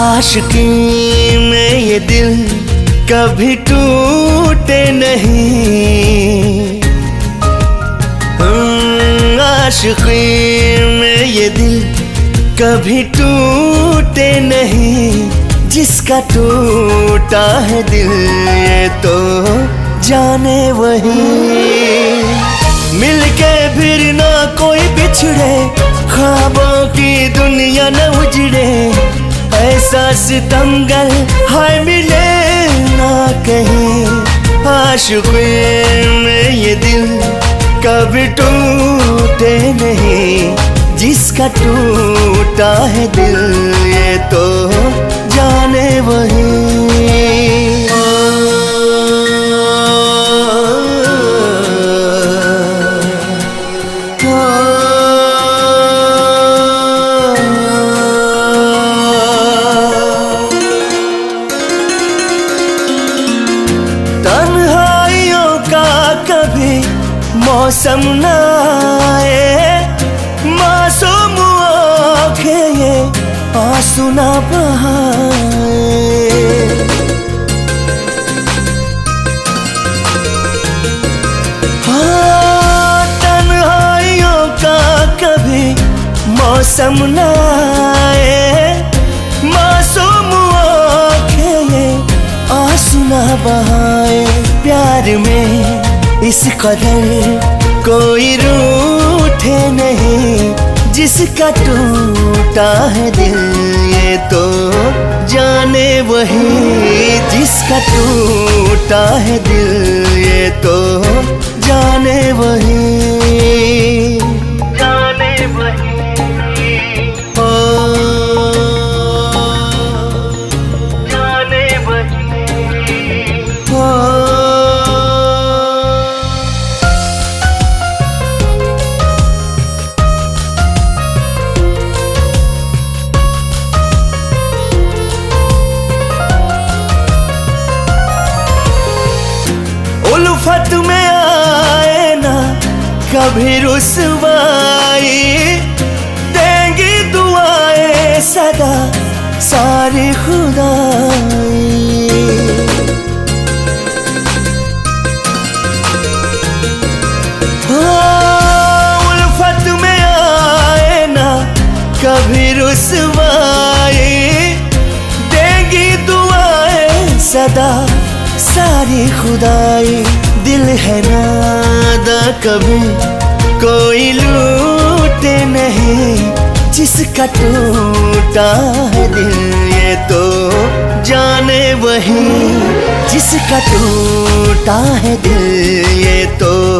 आशिकी में ये दिल कभी टूटे नहीं। आशिकी में ये दिल कभी टूटे नहीं। जिसका टूटा है दिल ये तो जाने वही। मिलके फिर ना कोई बिछड़े, ख्वाबों की दुनिया न उजड़े। ऐसा सितमगर हाय मिले ना कहीं। आशिकी में ये दिल कभी टूटे नहीं। जिसका टूटा है दिल ये तो जाने वही। तन्हाइयों का कभी मौसम न आए, मासूम आँखें ये आंसू न बहाए। हाँ, तन्हाइयों का कभी मौसम न आए, मासूम आँखें ये आंसू न बहाए। प्यार में इस कदर कोई रूठे नहीं। जिसका टूटा है दिल ये तो जाने वही। जिसका टूटा है दिल ये तो जाने वही। जाने वही। ओ जाने वही। ओ उल्फत में आए ना कभी रुसवाई। देंगी दुआएं सदा सारी खुदाई। उल्फत में आए ना कभी रुसवाई। देंगी दुआएं सदा सारी खुदाई। दिल है नादा कभी कोई लूटे नहीं। जिसका टूटा है दिल ये तो जाने वही। जिसका टूटा है दिल ये तो